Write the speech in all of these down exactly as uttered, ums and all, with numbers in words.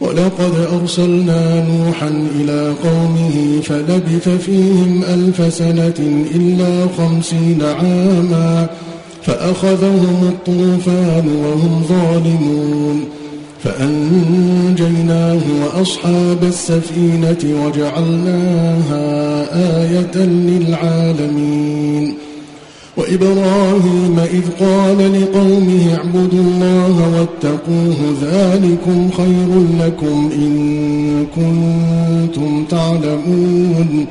ولقد أرسلنا نوحا إلى قومه فلبث فيهم ألف سنة إلا خمسين عاما فأخذهم الطوفان وهم ظالمون فأنجيناه وأصحاب السفينة وجعلناها آية للعالمين. وإبراهيم إذ قال لقومه اعبدوا الله واتقوه ذلكم خير لكم إن كنتم تعلمون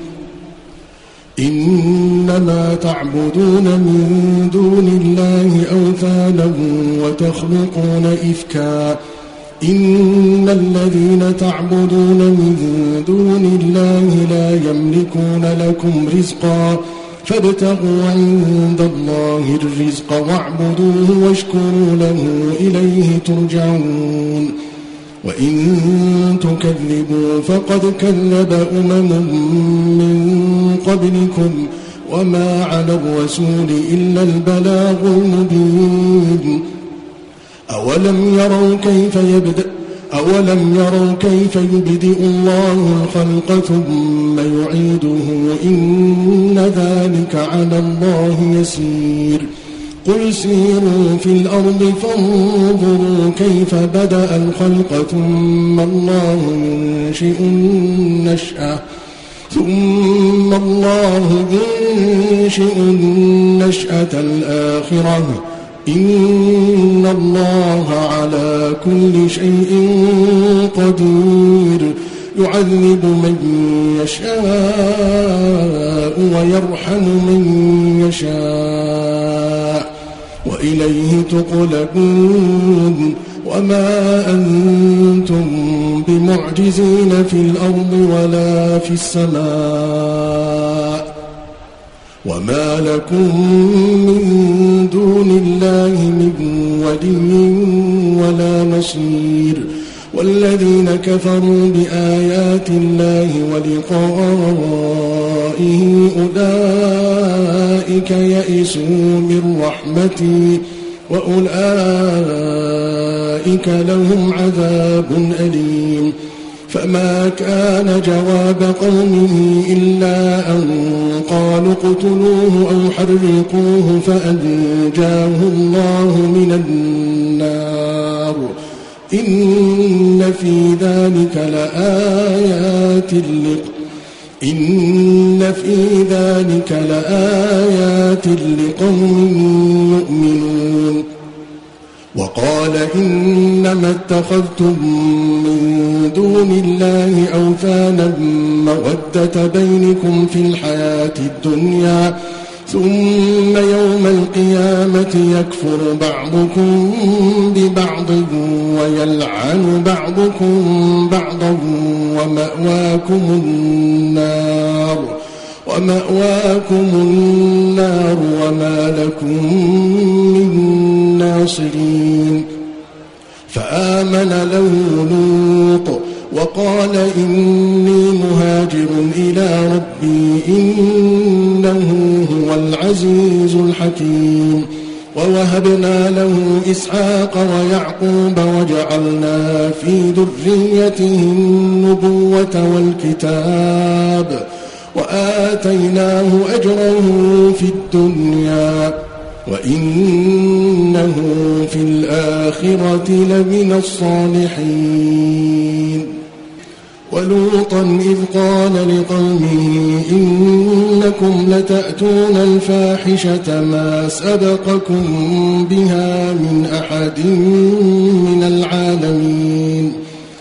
إنما تعبدون من دون الله أوثانا وتخلقون إفكا إن الذين تعبدون من دون الله لا يملكون لكم رزقا فابتغوا عند الله الرزق واعبدوه واشكروا له إليه ترجعون. وإن تكذبوا فقد كذب أمم من قبلكم وما على الرسول إلا البلاغ المبين. أولم يروا كيف يبدأ أولم يروا كيف يبدئ الله الخلق ثم يعيده إن ذلك على الله يسير. قل سيروا في الأرض فانظروا كيف بدأ الخلق ثم الله ينشئ النشأة ثم الله ينشئ النشأة الآخرة إن الله على كل شيء قدير. يعذب من يشاء ويرحم من يشاء وإليه تقلبون. وما أنتم بمعجزين في الأرض ولا في السماء وما لكم من دون الله من ولي ولا نصير. والذين كفروا بآيات الله ولقائه أولئك يئسوا من رحمتي وأولئك لهم عذاب أليم. فما كان جواب قومه إلا أن قالوا اقتلوه أو حرقوه فأنجاه الله من النار إن في ذلك لآيات لق إن في ذلك لآيات لقوم يؤمنون. وقال إنما اتخذتم من دون الله أوثانا مودة بينكم في الحياة الدنيا ثم يوم القيامة يكفر بعضكم ببعض ويلعن بعضكم بعضا ومأواكم النار ومأواكم النار وما لكم من ناصرين. فآمن له لوط وقال إني مهاجر إلى ربي إنه هو العزيز الحكيم. ووهبنا له إسحاق ويعقوب وجعلنا في ذريته النبوة والكتاب وآتيناه أجره في الدنيا وإنه في الآخرة لمن الصالحين. ولوطا إذ قال لقومه إنكم لتأتون الفاحشة ما سبقكم بها من أحد من العالمين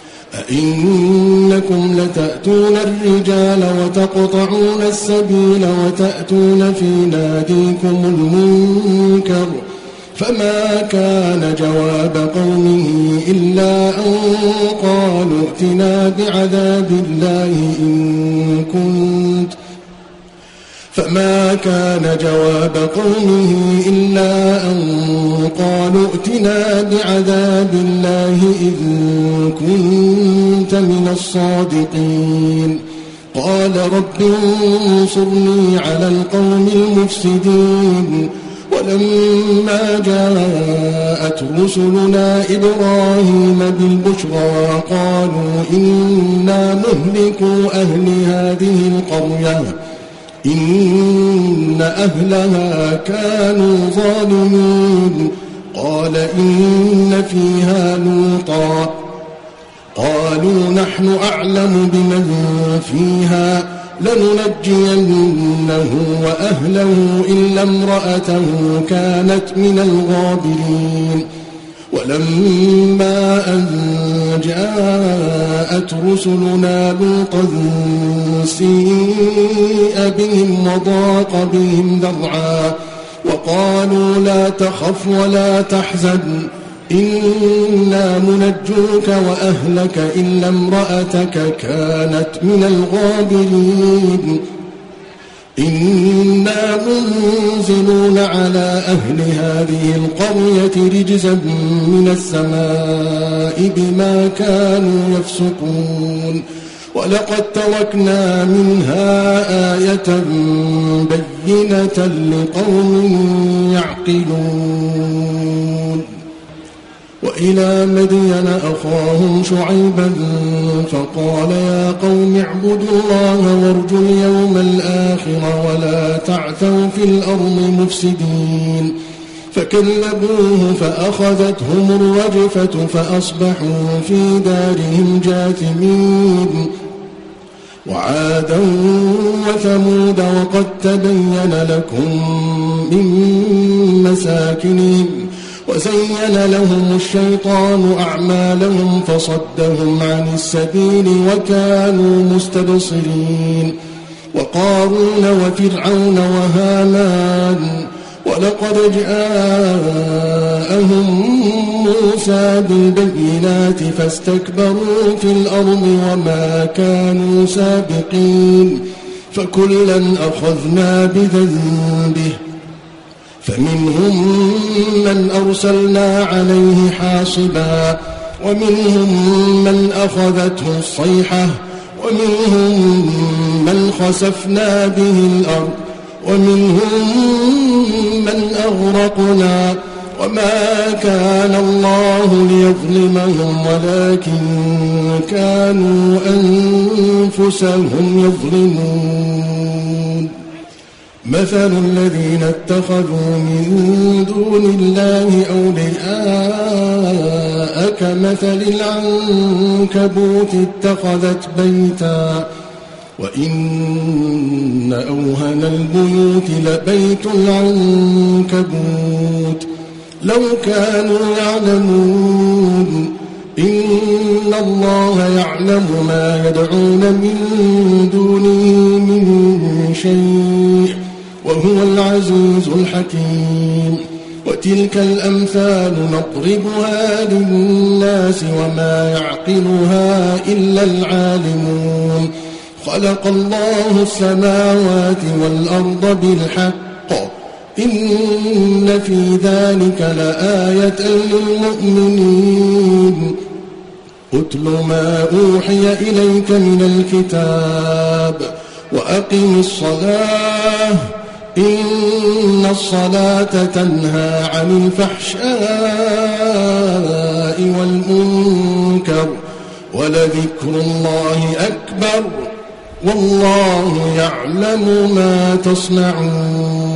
أئنكم لتأتون الرجال وتقطعون السبيل وتأتون في ناديكم المنكر فما كان جواب قومه إلا أن قالوا ائتنا بعذاب الله إن كنت فما كان جواب قومه إلا أن قالوا ائتنا بعذاب الله إن كنت من الصادقين. قال رب انصرني على القوم المفسدين ولما جاءت رسلنا إبراهيم بالبشرى قالوا إنا مهلكوا أهل هذه القرية إن أهلها كانوا ظالمين قال إن فيها لوطا قالوا نحن أعلم بمن فيها لننجينه وأهله إلا امرأته كانت من الغابرين ولما أن جاءت رسلنا لوطا سيء بهم وضاق بهم ذرعا وقالوا لا تخف ولا تحزن إنا منجوك وأهلك إلا امرأتك كانت من الغابرين إنا منزلون على أهل هذه القرية رجزا من السماء بما كانوا يفسقون ولقد تركنا منها آية بينة لقوم يعقلون وإلى مدين أخاهم شعيبا فقال يا قوم اعبدوا الله وارجوا اليوم الآخر ولا تعثوا في الأرض مفسدين فكذبوه فأخذتهم الرجفة فأصبحوا في دارهم جاثمين وعادا وثمود وقد تبين لكم من مساكنهم وزين لهم الشيطان أعمالهم فصدهم عن السبيل وكانوا مستبصرين وقارون وفرعون وهامان ولقد جاءهم موسى بالبينات فاستكبروا في الأرض وما كانوا سابقين فكلا أخذنا بذنبه فمنهم من أرسلنا عليه حاصبا ومنهم من أخذته الصيحة ومنهم من خسفنا به الأرض ومنهم من أغرقنا وما كان الله ليظلمهم ولكن كانوا أنفسهم يظلمون مثل الذين اتخذوا من دون الله أولياء كمثل العنكبوت اتخذت بيتا وإن أوهن البيوت لبيت العنكبوت لو كانوا يعلمون إن الله يعلم ما يدعون من دونه من شيء وهو العزيز الحكيم وتلك الأمثال نضربها للناس وما يعقلها إلا العالمون خلق الله السماوات والأرض بالحق إن في ذلك لآية للمؤمنين أتل ما أوحي إليك من الكتاب وأقم الصلاة إن الصلاة تنهى عن الفحشاء والمنكر ولذكر الله أكبر والله يعلم ما تصنعون